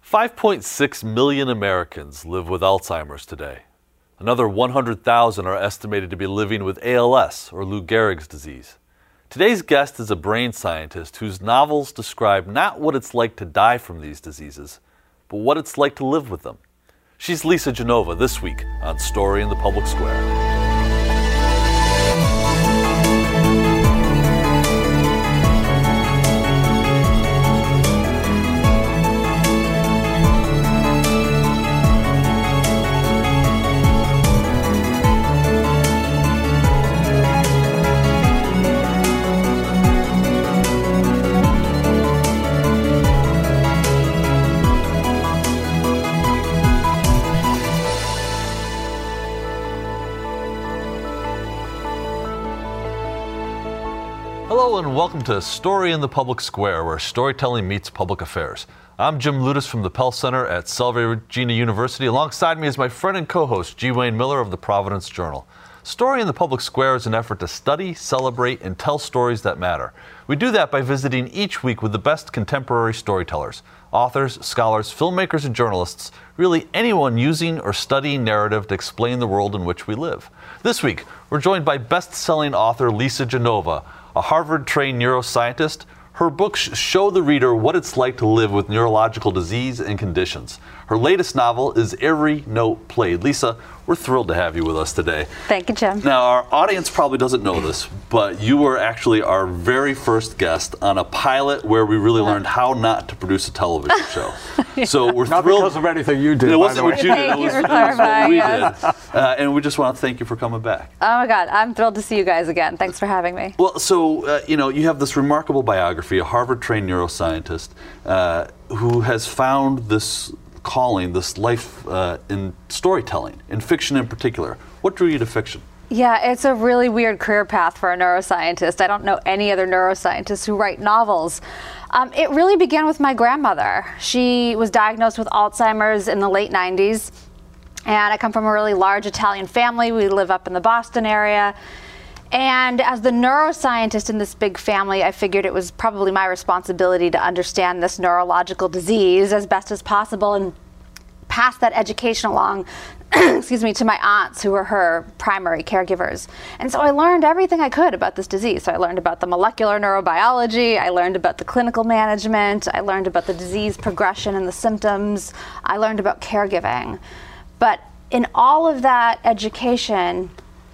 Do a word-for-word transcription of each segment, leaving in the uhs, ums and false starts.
five point six million Americans live with Alzheimer's today. Another one hundred thousand are estimated to be living with A L S, or Lou Gehrig's disease. Today's guest is a brain scientist whose novels describe not what it's like to die from these diseases, but what it's like to live with them. She's Lisa Genova this week on Story in the Public Square. Hello and welcome to Story in the Public Square, where storytelling meets public affairs. I'm Jim Lutis from the Pell Center at Salve Regina University. Alongside me is my friend and co-host, G. Wayne Miller of the Providence Journal. Story in the Public Square is an effort to study, celebrate, and tell stories that matter. We do that by visiting each week with the best contemporary storytellers, authors, scholars, filmmakers, and journalists, really anyone using or studying narrative to explain the world in which we live. This week, we're joined by best-selling author Lisa Genova, a Harvard-trained neuroscientist. Her books show the reader what it's like to live with neurological disease and conditions. Her latest novel is Every Note Played. Lisa, we're thrilled to have you with us today. Thank you, Jim. Now, our audience probably doesn't know this, but you were actually our very first guest on a pilot where we really learned how not to produce a television show. So we're not thrilled. Not because of anything you did. It wasn't what you did. Thank It was, you for it was what we clarifying, did. Uh, and we just want to thank you for coming back. Oh my God, I'm thrilled to see you guys again. Thanks for having me. Well, so, uh, you know, you have this remarkable biography, a Harvard-trained neuroscientist uh, who has found this calling, this life uh, in storytelling, in fiction in particular. What drew you to fiction? Yeah, it's a really weird career path for a neuroscientist. I don't know any other neuroscientists who write novels. Um, it really began with my grandmother. She was diagnosed with Alzheimer's in the late nineties, and I come from a really large Italian family. We live up in the Boston area. And as the neuroscientist in this big family, I figured it was probably my responsibility to understand this neurological disease as best as possible and pass that education along excuse me, to my aunts, who were her primary caregivers. And so I learned everything I could about this disease. So I learned about the molecular neurobiology, I learned about the clinical management, I learned about the disease progression and the symptoms, I learned about caregiving. But in all of that education,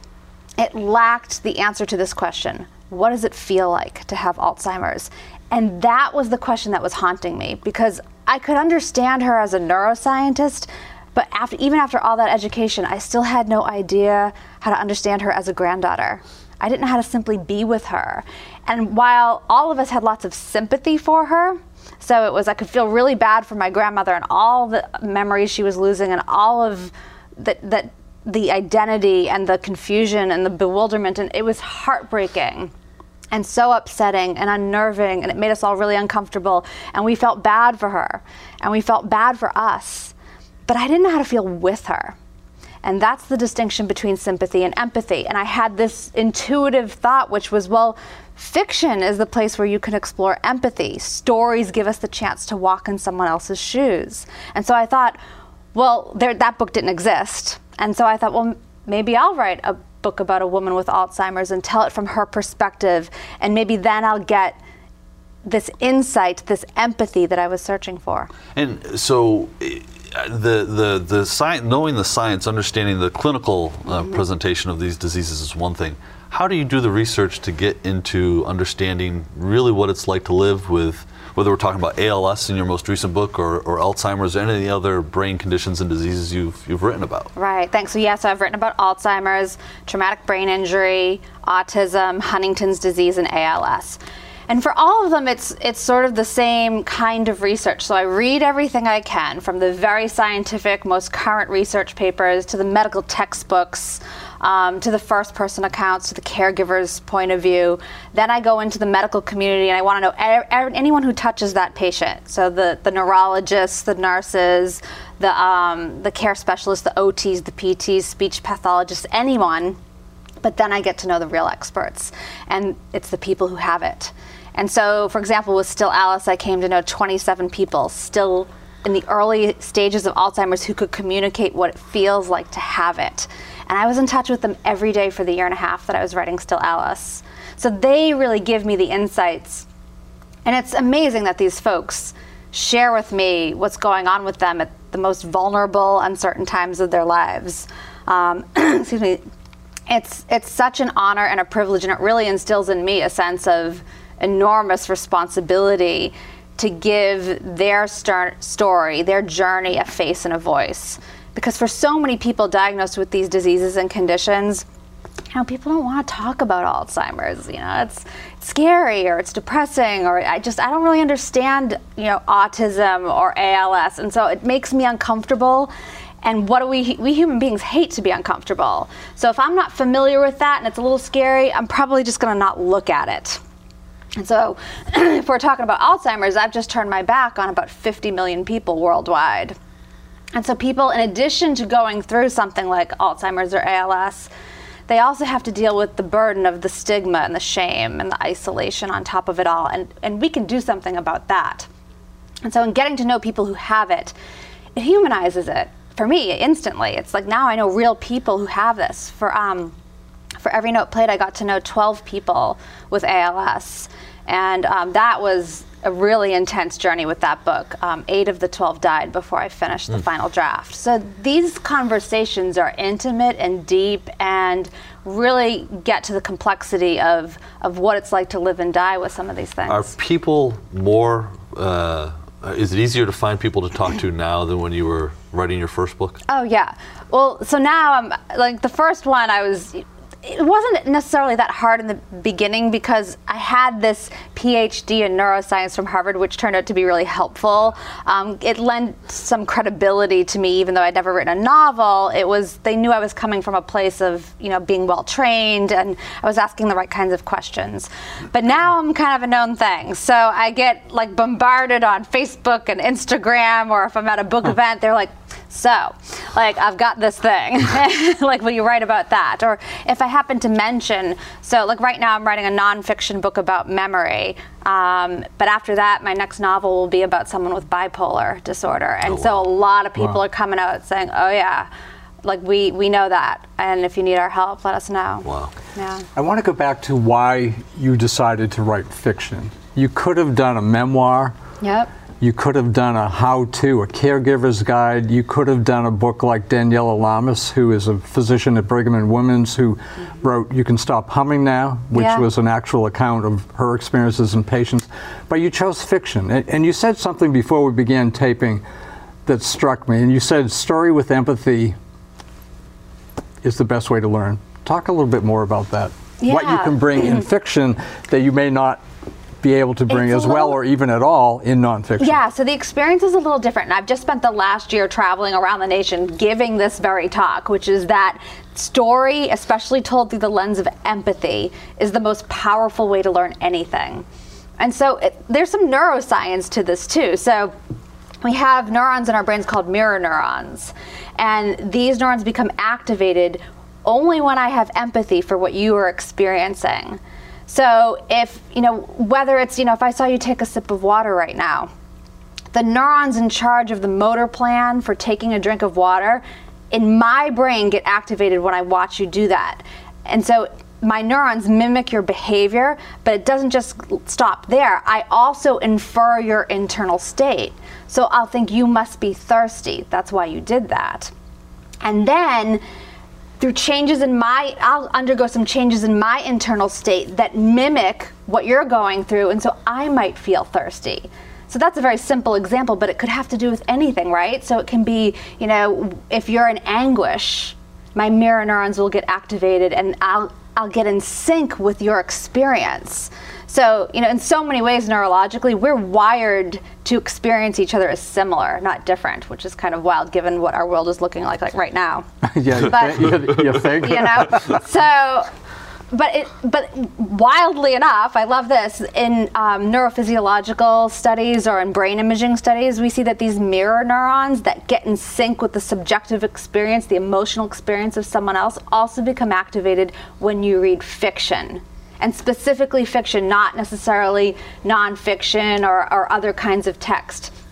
it lacked the answer to this question: what does it feel like to have Alzheimer's? And that was the question that was haunting me, because I could understand her as a neuroscientist, but after, even after all that education, I still had no idea how to understand her as a granddaughter. I didn't know how to simply be with her. And while all of us had lots of sympathy for her, so it was, I could feel really bad for my grandmother and all the memories she was losing and all of that, that the identity and the confusion and the bewilderment, and it was heartbreaking and so upsetting and unnerving, and it made us all really uncomfortable, and we felt bad for her and we felt bad for us, but I didn't know how to feel with her. And that's the distinction between sympathy and empathy. And I had this intuitive thought, which was, well, fiction is the place where you can explore empathy. Stories give us the chance to walk in someone else's shoes. And so I thought, well, there, that book didn't exist. And so I thought, well, maybe I'll write a book about a woman with Alzheimer's and tell it from her perspective, and maybe then I'll get this insight, this empathy that I was searching for. And so the the the science, knowing the science, understanding the clinical uh, mm-hmm. presentation of these diseases is one thing. How do you do the research to get into understanding really what it's like to live with, whether we're talking about A L S in your most recent book, or, or Alzheimer's, or any of the other brain conditions and diseases you've you've written about? Right, thanks. So yes, I've written about Alzheimer's, traumatic brain injury, autism, Huntington's disease, and A L S. And for all of them, it's it's sort of the same kind of research. So I read everything I can, from the very scientific, most current research papers, to the medical textbooks, um, to the first-person accounts, to the caregiver's point of view. Then I go into the medical community, and I want to know er- er- anyone who touches that patient. So the, the neurologists, the nurses, the um, the care specialists, the O Ts, the P Ts, speech pathologists, anyone. But then I get to know the real experts, and it's the people who have it. And so, for example, with Still Alice, I came to know twenty-seven people still in the early stages of Alzheimer's who could communicate what it feels like to have it. And I was in touch with them every day for the year and a half that I was writing Still Alice. So they really give me the insights. And it's amazing that these folks share with me what's going on with them at the most vulnerable, uncertain times of their lives. Um, excuse me. It's, it's such an honor and a privilege, and it really instills in me a sense of enormous responsibility to give their start story, their journey, a face and a voice. Because for so many people diagnosed with these diseases and conditions, you know, people don't want to talk about Alzheimer's. You know, it's, it's scary or it's depressing, or I just, I don't really understand, you know, autism or A L S. And so it makes me uncomfortable. And what do we, we human beings hate to be uncomfortable. So if I'm not familiar with that and it's a little scary, I'm probably just going to not look at it. And so if we're talking about Alzheimer's, I've just turned my back on about fifty million people worldwide. And so people, in addition to going through something like Alzheimer's or A L S, they also have to deal with the burden of the stigma and the shame and the isolation on top of it all. And, and we can do something about that. And so in getting to know people who have it, it humanizes it. For me, instantly. It's like now I know real people who have this. For um, for every note played, I got to know twelve people with A L S. And um, that was a really intense journey with that book. Um, eight of the twelve died before I finished the mm. final draft. So these conversations are intimate and deep and really get to the complexity of, of what it's like to live and die with some of these things. Are people more... Uh Uh, is it easier to find people to talk to now than when you were writing your first book? Oh, yeah. Well, so now I'm, like, the first one I was, it wasn't necessarily that hard in the beginning because I had this P H D in neuroscience from Harvard, which turned out to be really helpful. Um, it lent some credibility to me, even though I'd never written a novel. It was, they knew I was coming from a place of, you know, being well trained, and I was asking the right kinds of questions. But now I'm kind of a known thing. So I get like bombarded on Facebook and Instagram, or if I'm at a book huh. event, they're like, so, like, I've got this thing. Like, will you write about that? Or if I happen to mention, so like right now I'm writing a nonfiction book about memory. Um, but after that, my next novel will be about someone with bipolar disorder. And oh, wow. so a lot of people wow. are coming out saying, oh yeah, like we, we know that. And if you need our help, let us know. Wow. Yeah. I want to go back to why you decided to write fiction. You could have done a memoir. Yep. You could have done a how-to, a caregiver's guide. You could have done a book like Daniela Lamas, who is a physician at Brigham and Women's, who mm-hmm. wrote You Can Stop Humming Now, which yeah. was an actual account of her experiences in patients. But you chose fiction. And, and you said something before we began taping that struck me. And you said story with empathy is the best way to learn. Talk a little bit more about that. Yeah. What you can bring in fiction that you may not be able to bring it's as well, or even at all, in nonfiction. Yeah, so the experience is a little different. And I've just spent the last year traveling around the nation giving this very talk, which is that story, especially told through the lens of empathy, is the most powerful way to learn anything. And so it, there's some neuroscience to this too. So we have neurons in our brains called mirror neurons. And these neurons become activated only when I have empathy for what you are experiencing. So if, you know, whether it's, you know, if I saw you take a sip of water right now, the neurons in charge of the motor plan for taking a drink of water in my brain get activated when I watch you do that. And so my neurons mimic your behavior, but it doesn't just stop there. I also infer your internal state. So I'll think you must be thirsty. That's why you did that. And then through changes in my, I'll undergo some changes in my internal state that mimic what you're going through, and so I might feel thirsty. So that's a very simple example, but it could have to do with anything, right? So it can be, you know, if you're in anguish, my mirror neurons will get activated and I'll, I'll get in sync with your experience. So, you know, in so many ways neurologically, we're wired to experience each other as similar, not different, which is kind of wild given what our world is looking like, like right now. yeah, but, you, you think? You know, so, but it, but wildly enough, I love this, in um, neurophysiological studies or in brain imaging studies, we see that these mirror neurons that get in sync with the subjective experience, the emotional experience of someone else, also become activated when you read fiction. And specifically fiction, not necessarily nonfiction or, or other kinds of text.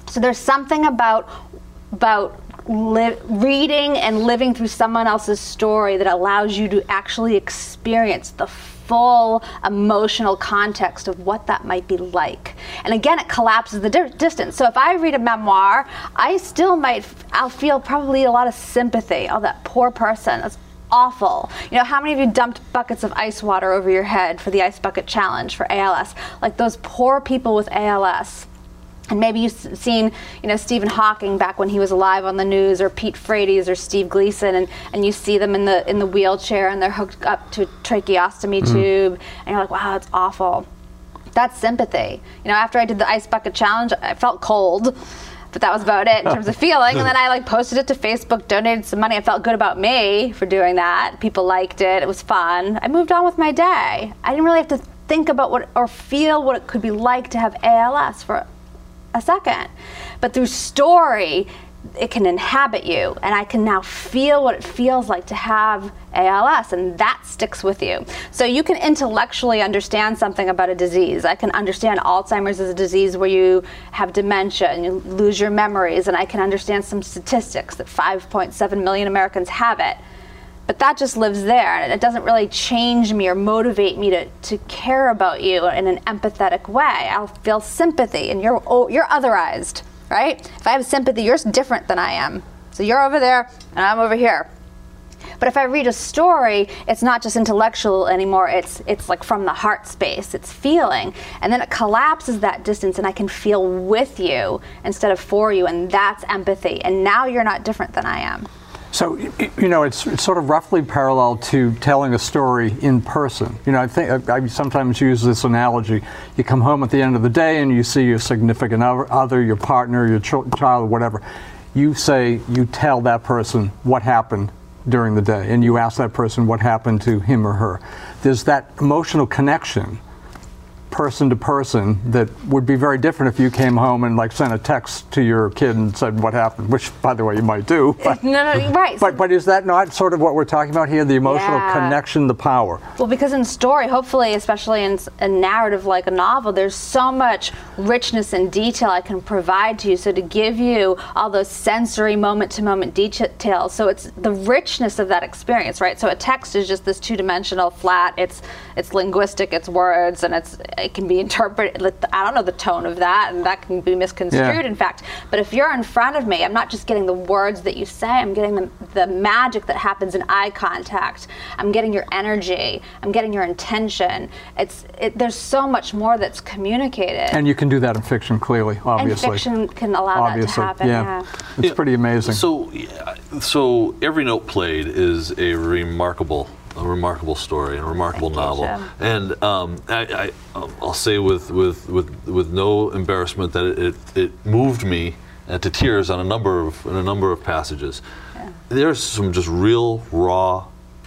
So there's something about about li- reading and living through someone else's story that allows you to actually experience the full emotional context of what that might be like. And again, it collapses the di- distance. So if I read a memoir, I still might, I'll feel probably a lot of sympathy. Oh, that poor person. That's awful. You know, how many of you dumped buckets of ice water over your head for the Ice Bucket Challenge for A L S? Like those poor people with A L S. And maybe you've seen, you know, Stephen Hawking back when he was alive on the news, or Pete Frates or Steve Gleason, and, and you see them in the in the wheelchair and they're hooked up to a tracheostomy mm-hmm. tube, and you're like, wow, that's awful. That's sympathy. You know, after I did the Ice Bucket Challenge, I felt cold, but that was about it in terms of feeling. And then I like posted it to Facebook, donated some money. I felt good about me for doing that. People liked it. It was fun. I moved on with my day. I didn't really have to think about what or feel what it could be like to have A L S for a second. But through story, it can inhabit you, and I can now feel what it feels like to have A L S, and that sticks with you. So you can intellectually understand something about a disease. I can understand Alzheimer's as a disease where you have dementia and you lose your memories, and I can understand some statistics that five point seven million Americans have it. But that just lives there, and it doesn't really change me or motivate me to, to care about you in an empathetic way. I'll feel sympathy, and you're oh, you're otherized, right? If I have sympathy, you're different than I am. So you're over there, and I'm over here. But if I read a story, it's not just intellectual anymore. It's it's like from the heart space. It's feeling, and then it collapses that distance, and I can feel with you instead of for you, and that's empathy. And now you're not different than I am. So, you know, it's, it's sort of roughly parallel to telling a story in person. You know, I think I sometimes use this analogy. You come home at the end of the day and you see your significant other, your partner, your ch- child, whatever. You say, you tell that person what happened during the day, and you ask that person what happened to him or her. There's that emotional connection, person to person, that would be very different if you came home and like sent a text to your kid and said what happened, which by the way you might do. But, no, no, right. But but is that not sort of what we're talking about here? The emotional yeah. connection, the power. Well, because in story, hopefully, especially in a narrative like a novel, there's so much richness and detail I can provide to you. So to give you all those sensory moment-to-moment details, so it's the richness of that experience, right? So a text is just this two-dimensional, flat. It's it's linguistic. It's words, and it's it can be interpreted. I don't know the tone of that, and that can be misconstrued, yeah. in fact. But if you're in front of me, I'm not just getting the words that you say, I'm getting the, the magic that happens in eye contact. I'm getting your energy. I'm getting your intention. It's it, there's so much more that's communicated. And you can do that in fiction, clearly, obviously. And fiction can allow obviously. that to happen, yeah. yeah. It's yeah. pretty amazing. So, so Every Note Played is a remarkable a remarkable story and a remarkable Thank novel, you, and um, I, I, I'll say with, with, with, with no embarrassment that it, it, it moved me uh, to tears on a number of in a number of passages. Yeah. There's some just real raw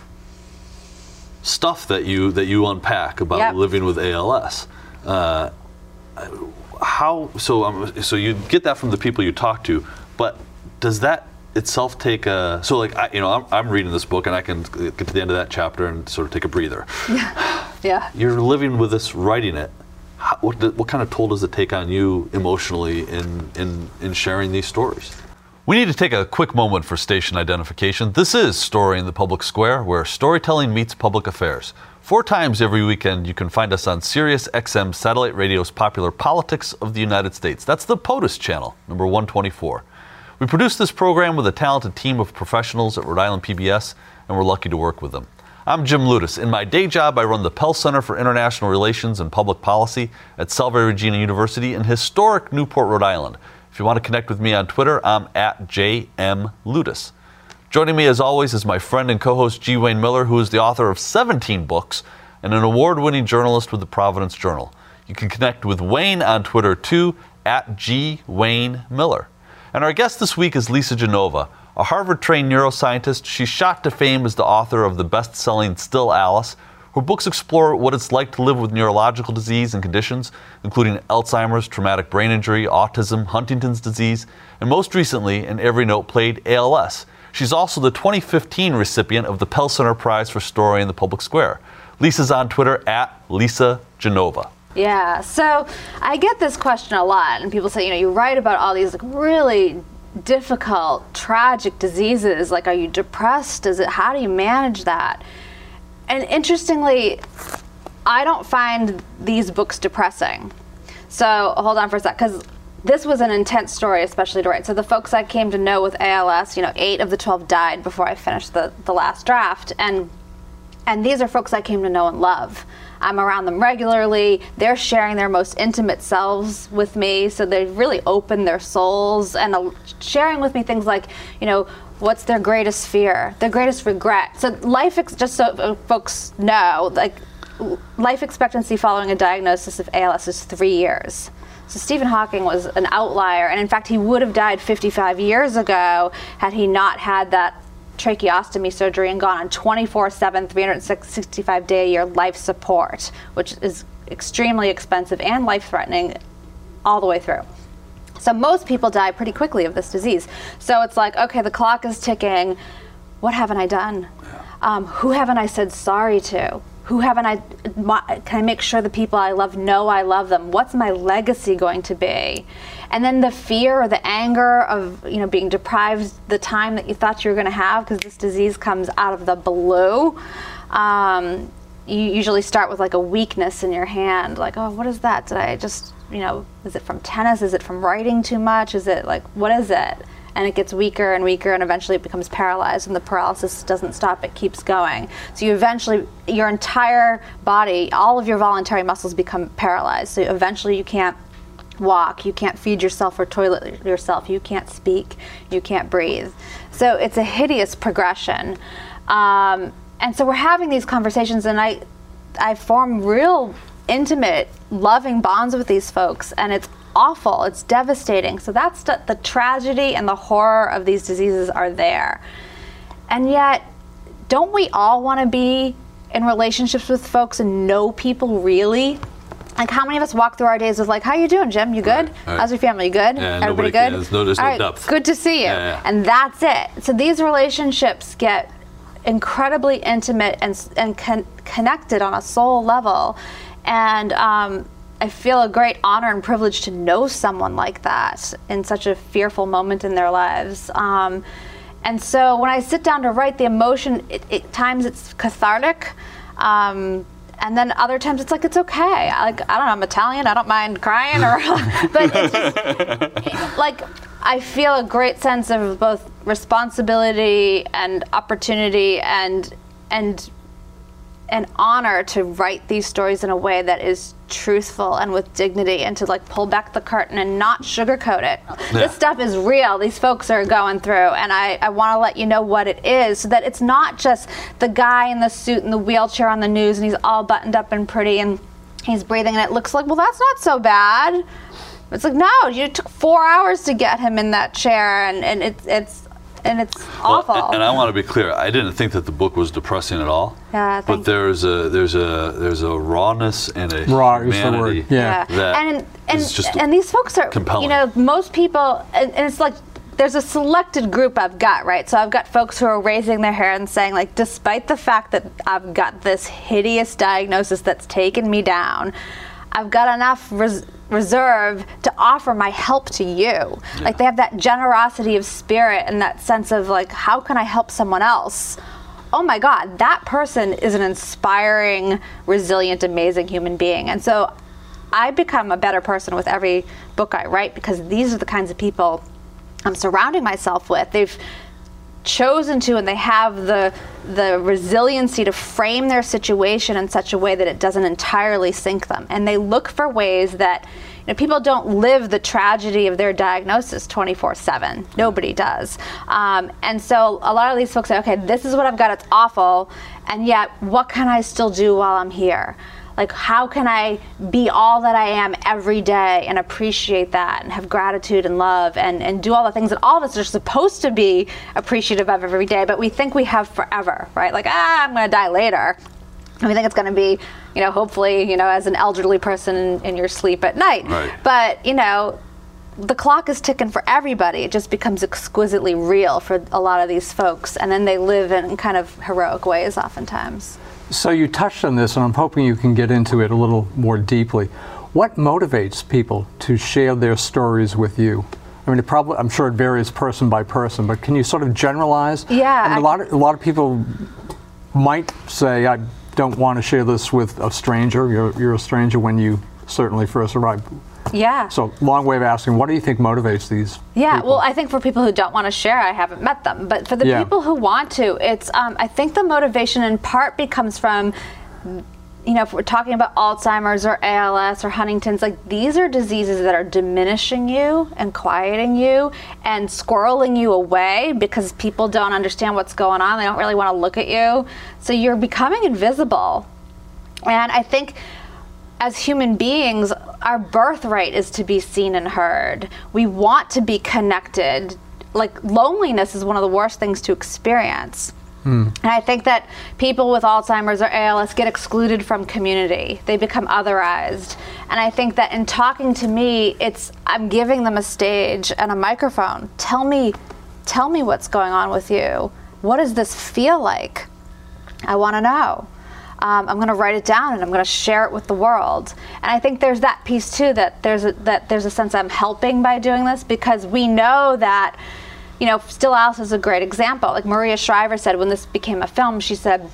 stuff that you that you unpack about yep. living with A L S. Uh, how so? Um, so you get that from the people you talk to, but does that itself take a so like I, you know I'm, I'm reading this book and I can get to the end of that chapter and sort of take a breather. Yeah, yeah. You're living with this, writing it. How, what what kind of toll does it take on you emotionally in in in sharing these stories? We need to take a quick moment for station identification. This is Story in the Public Square, where storytelling meets public affairs. Four times every weekend, you can find us on Sirius X M Satellite Radio's popular Politics of the United States. That's the POTUS channel, number one twenty-four. We produce this program with a talented team of professionals at Rhode Island P B S, and we're lucky to work with them. I'm Jim Ludes. In my day job, I run the Pell Center for International Relations and Public Policy at Salve Regina University in historic Newport, Rhode Island. If you want to connect with me on Twitter, I'm at J M Ludes. Joining me as always is my friend and co-host G. Wayne Miller, who is the author of seventeen books and an award-winning journalist with the Providence Journal. You can connect with Wayne on Twitter too, at G. Wayne Miller. And our guest this week is Lisa Genova, a Harvard-trained neuroscientist. She's shot to fame as the author of the best-selling Still Alice. Her books explore what it's like to live with neurological disease and conditions, including Alzheimer's, traumatic brain injury, autism, Huntington's disease, and most recently, in Every Note Played, A L S. She's also the twenty fifteen recipient of the Pell Center Prize for Story in the Public Square. Lisa's on Twitter at Lisa Genova. Yeah, so I get this question a lot, and people say, you know, you write about all these like really difficult, tragic diseases. Like, are you depressed? Is it? How do you manage that? And interestingly, I don't find these books depressing. So hold on for a sec, because this was an intense story, especially to write. So the folks I came to know with A L S, you know, eight of the twelve died before I finished the, the last draft. And and these are folks I came to know and love. I'm around them regularly. They're sharing their most intimate selves with me. So they've really opened their souls and uh, sharing with me things like, you know, what's their greatest fear, their greatest regret. So life, ex- just so uh, folks know, like life expectancy following a diagnosis of A L S is three years. So Stephen Hawking was an outlier, and in fact, he would have died fifty-five years ago had he not had that tracheostomy surgery and gone on twenty-four seven, three hundred sixty-five day a year life support, which is extremely expensive and life-threatening all the way through. So most people die pretty quickly of this disease. So it's like, okay, the clock is ticking. What haven't I done? Um, who haven't I said sorry to? Who haven't I, can I make sure the people I love know I love them? What's my legacy going to be? And then the fear or the anger of, you know, being deprived the time that you thought you were going to have because this disease comes out of the blue. Um, you usually start with like a weakness in your hand, like, oh, what is that? Did I just, you know, is it from tennis? Is it from writing too much? Is it like, what is it? And it gets weaker and weaker, and eventually it becomes paralyzed, and the paralysis doesn't stop, it keeps going. So you eventually, your entire body, all of your voluntary muscles become paralyzed. So eventually you can't walk, you can't feed yourself or toilet yourself, you can't speak, you can't breathe. So it's a hideous progression. Um, and so we're having these conversations, and I, I form real intimate, loving bonds with these folks, and it's awful, it's devastating. So that's the, the tragedy and the horror of these diseases are there. And yet, don't we all want to be in relationships with folks and know people really? Like, how many of us walk through our days with like, how you doing, Jim? You good? Right, right. How's your family? You good? Yeah, Everybody good? Can, there's no, there's all no right, depth. good to see you. Yeah, yeah. And that's it. So these relationships get incredibly intimate and, and con- connected on a soul level. And um, I feel a great honor and privilege to know someone like that in such a fearful moment in their lives. Um, and so when I sit down to write, the emotion, it, it times it's cathartic, um, and then other times it's like, it's okay. I, like, I don't know, I'm Italian, I don't mind crying, or but it's just, like, I feel a great sense of both responsibility and opportunity and and an honor to write these stories in a way that is truthful and with dignity, and to like pull back the curtain and not sugarcoat it. Yeah. This stuff is real. These folks are going through, and I, I want to let you know what it is, so that it's not just the guy in the suit and the wheelchair on the news and he's all buttoned up and pretty and he's breathing and it looks like, well, that's not so bad. It's like, no, you took four hours to get him in that chair, and, and it's it's and it's awful. Well, and I want to be clear. I didn't think that the book was depressing at all. Yeah, but there's a there's a there's a rawness and a Raw is the humanity. word. Yeah. yeah. That and and is just and these folks are compelling. You know, most people, and, and it's like there's a selected group I've got, right? So I've got folks who are raising their hair and saying, like, despite the fact that I've got this hideous diagnosis that's taken me down, I've got enough res- reserve to offer my help to you. Yeah. Like, they have that generosity of spirit and that sense of like, how can I help someone else? Oh my God, that person is an inspiring, resilient, amazing human being. And so I become a better person with every book I write, because these are the kinds of people I'm surrounding myself with. They've chosen to, and they have the the resiliency to frame their situation in such a way that it doesn't entirely sink them. And they look for ways that, you know, people don't live the tragedy of their diagnosis twenty-four seven. Nobody does. Um, and so a lot of these folks say, okay, this is what I've got, it's awful, and yet what can I still do while I'm here? Like, how can I be all that I am every day and appreciate that and have gratitude and love and, and do all the things that all of us are supposed to be appreciative of every day, but we think we have forever, right? Like, ah, I'm going to die later. And we think it's going to be, you know, hopefully, you know, as an elderly person in, in your sleep at night. Right. But, you know, the clock is ticking for everybody. It just becomes exquisitely real for a lot of these folks. And then they live in kind of heroic ways oftentimes. So you touched on this, and I'm hoping you can get into it a little more deeply. What motivates people to share their stories with you? I mean, it probably, I'm sure it varies person by person, but can you sort of generalize? Yeah. I mean, I a lot of, a lot of people might say, I don't want to share this with a stranger. You're, you're a stranger when you certainly first arrived. Yeah. So, long way of asking, what do you think motivates these Yeah, people? well, I think for people who don't want to share, I haven't met them. But for the Yeah. people who want to, it's, um, I think the motivation in part becomes from, you know, if we're talking about Alzheimer's or A L S or Huntington's, like these are diseases that are diminishing you and quieting you and squirreling you away because people don't understand what's going on. They don't really want to look at you. So you're becoming invisible. And I think as human beings, our birthright is to be seen and heard. We want to be connected. Like loneliness is one of the worst things to experience. Hmm. And I think that people with Alzheimer's or A L S get excluded from community. They become otherized. And I think that in talking to me, it's I'm giving them a stage and a microphone. Tell me, tell me what's going on with you. What does this feel like? I want to know. Um, I'm going to write it down and I'm going to share it with the world. And I think there's that piece too, that there's a, that there's a sense I'm helping by doing this, because we know that, you know, Still Alice is a great example. Like Maria Shriver said when this became a film, she said,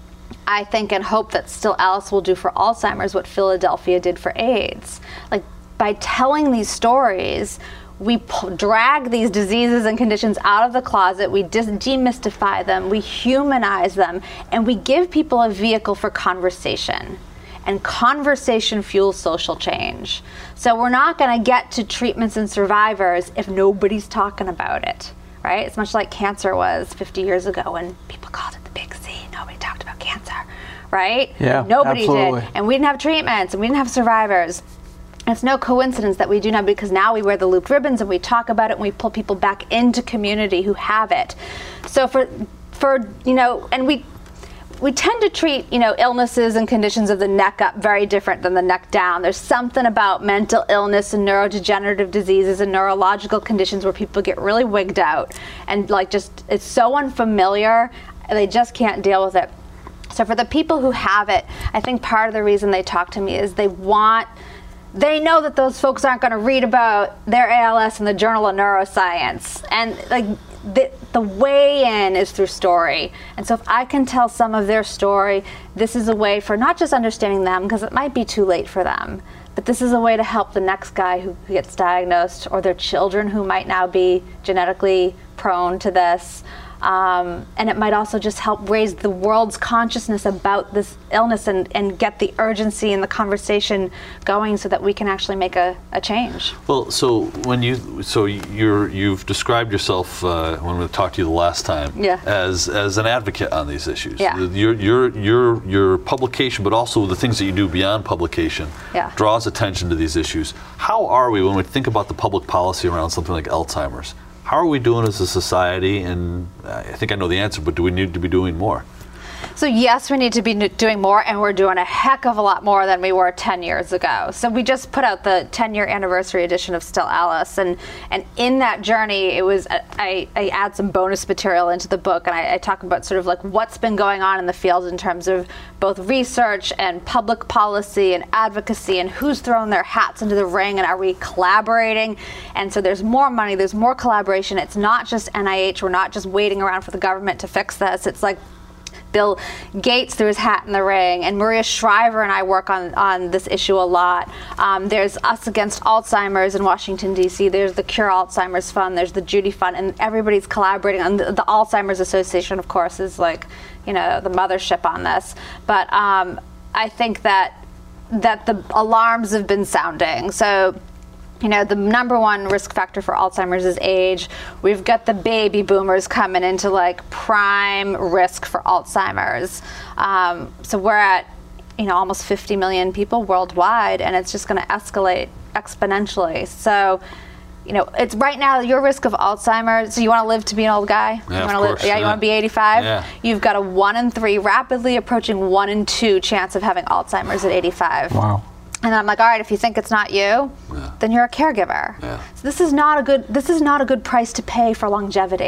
I think and hope that Still Alice will do for Alzheimer's what Philadelphia did for AIDS. Like by telling these stories, we p- drag these diseases and conditions out of the closet, we dis- demystify them, we humanize them, and we give people a vehicle for conversation. And conversation fuels social change. So we're not going to get to treatments and survivors if nobody's talking about it, right? It's much like cancer was fifty years ago when people called it the big C. Nobody talked about cancer, right? Yeah, Nobody absolutely. did. And we didn't have treatments and we didn't have survivors. It's no coincidence that we do now, because now we wear the looped ribbons and we talk about it and we pull people back into community who have it. So for, for you know, and we we tend to treat, you know, illnesses and conditions of the neck up very different than the neck down. There's something about mental illness and neurodegenerative diseases and neurological conditions where people get really wigged out and like just, it's so unfamiliar and they just can't deal with it. So for the people who have it, I think part of the reason they talk to me is they want, they know that those folks aren't going to read about their A L S in the Journal of Neuroscience. And like the, the way in is through story. And so if I can tell some of their story, this is a way for not just understanding them, because it might be too late for them, but this is a way to help the next guy who gets diagnosed, or their children who might now be genetically prone to this. Um, and it might also just help raise the world's consciousness about this illness and, and get the urgency and the conversation going so that we can actually make a, a change. Well, so when you so you're you've described yourself uh, when we talked to you the last time Yeah. as as an advocate on these issues. Yeah. Your your your your publication, but also the things that you do beyond publication, Yeah. draws attention to these issues. How are we when we think about the public policy around something like Alzheimer's? How are we doing as a society? And I think I know the answer, but do we need to be doing more? So yes, we need to be doing more, and we're doing a heck of a lot more than we were ten years ago. So we just put out the ten-year anniversary edition of Still Alice, and and in that journey, it was I, I add some bonus material into the book, and I, I talk about sort of like what's been going on in the field in terms of both research and public policy and advocacy, and who's thrown their hats into the ring, and are we collaborating? And so there's more money, there's more collaboration. It's not just N I H. We're not just waiting around for the government to fix this. It's like Bill Gates threw his hat in the ring, and Maria Shriver and I work on, on this issue a lot. Um, there's Us Against Alzheimer's in Washington, D C There's the Cure Alzheimer's Fund. There's the Judy Fund, and everybody's collaborating. And the, the Alzheimer's Association, of course, is like, you know, the mothership on this. But um, I think that that the alarms have been sounding. So, you know, the number one risk factor for Alzheimer's is age. We've got the baby boomers coming into like prime risk for Alzheimer's. Um, so we're at, you know, almost fifty million people worldwide, and it's just going to escalate exponentially. So, you know, it's right now your risk of Alzheimer's. So you want to live to be an old guy? Yeah, you of wanna course, live, yeah, yeah. you want to be eighty-five? Yeah. You've got a one in three, rapidly approaching one in two chance of having Alzheimer's at eighty-five. Wow. And I'm like, all right, if you think it's not you, Yeah. then you're a caregiver. Yeah. So this is not a good this is not a good price to pay for longevity.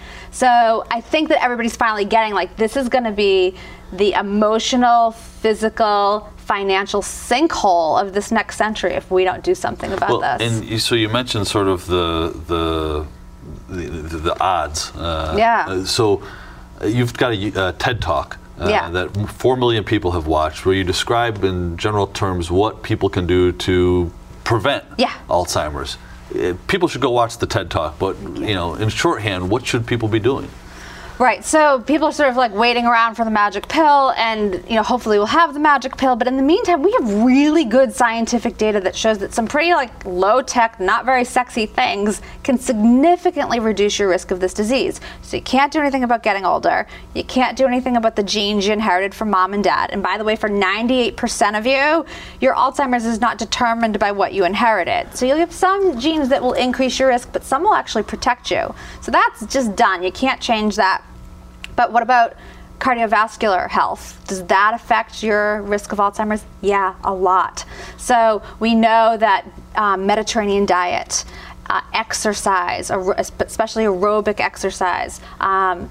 So I think that everybody's finally getting, like, this is going to be the emotional, physical, financial sinkhole of this next century if we don't do something about well, this. And you, so you mentioned sort of the the the, the, the odds. Uh, yeah. Uh, so uh, you've got a uh, TED Talk uh, yeah. that four million people have watched, where you describe in general terms what people can do to prevent yeah. Alzheimer's. Uh, people should go watch the TED Talk, but you know, in shorthand, what should people be doing? Right, so people are sort of like waiting around for the magic pill, and you know, hopefully we'll have the magic pill, but in the meantime we have really good scientific data that shows that some pretty like low-tech, not very sexy things can significantly reduce your risk of this disease. So you can't do anything about getting older, you can't do anything about the genes you inherited from mom and dad, and by the way, for ninety-eight percent of you, your Alzheimer's is not determined by what you inherited. So you'll have some genes that will increase your risk, but some will actually protect you. So that's just done, you can't change that. But what about cardiovascular health? Does that affect your risk of Alzheimer's? Yeah, a lot. So we know that um, Mediterranean diet, uh, exercise, especially aerobic exercise, um,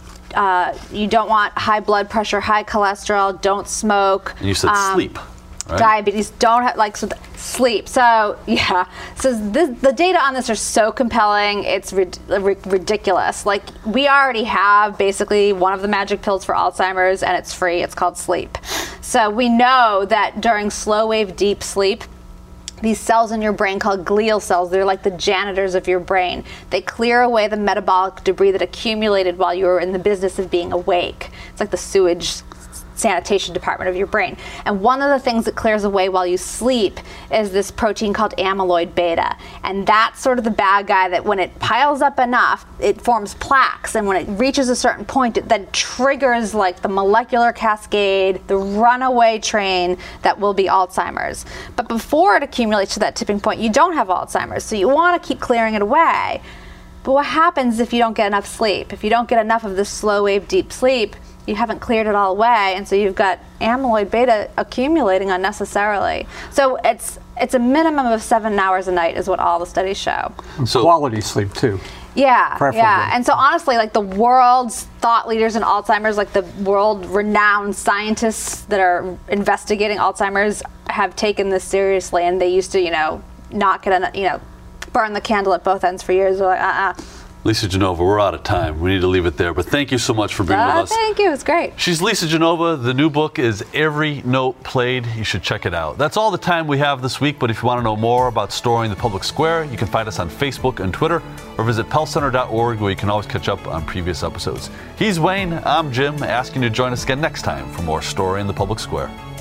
uh, you don't want high blood pressure, high cholesterol, don't smoke. And you said um, sleep. Right. Diabetes, don't have, like, so th- sleep. So, yeah. So this, the data on this are so compelling, it's rid- ridiculous. Like, we already have basically one of the magic pills for Alzheimer's, and it's free. It's called sleep. So we know that during slow wave deep sleep, these cells in your brain called glial cells, they're like the janitors of your brain. They clear away the metabolic debris that accumulated while you were in the business of being awake. It's like the sewage sanitation department of your brain. And one of the things that clears away while you sleep is this protein called amyloid beta. And that's sort of the bad guy that when it piles up enough, it forms plaques. And when it reaches a certain point, it then triggers like the molecular cascade, the runaway train that will be Alzheimer's. But before it accumulates to that tipping point, you don't have Alzheimer's. So you want to keep clearing it away. But what happens if you don't get enough sleep? If you don't get enough of this slow wave deep sleep, you haven't cleared it all away, and so you've got amyloid beta accumulating unnecessarily. So it's it's a minimum of seven hours a night is what all the studies show. So, quality sleep too. Yeah, Preferably. yeah. And so honestly, like the world's thought leaders in Alzheimer's, like the world-renowned scientists that are investigating Alzheimer's have taken this seriously, and they used to, you know, not get a, you know, burn the candle at both ends for years. They're like, uh-uh. Lisa Genova, we're out of time. We need to leave it there, but thank you so much for being uh, with us. Thank you, it's great. She's Lisa Genova. The new book is Every Note Played. You should check it out. That's all the time we have this week, but if you want to know more about Story in the Public Square, you can find us on Facebook and Twitter, or visit pell center dot org, where you can always catch up on previous episodes. He's Wayne, I'm Jim, asking you to join us again next time for more Story in the Public Square.